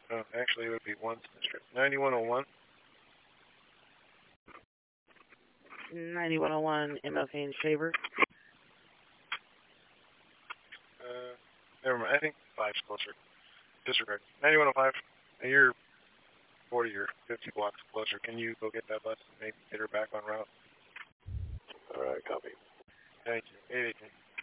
Oh, actually, it would be 1 district. 9101. 9101 MLK and Shaver. Never mind. I think 5's closer. Disregard. 9105. You're 40 or 50 blocks closer. Can you go get that bus and maybe get her back on route? All right, copy. Thank you. 818.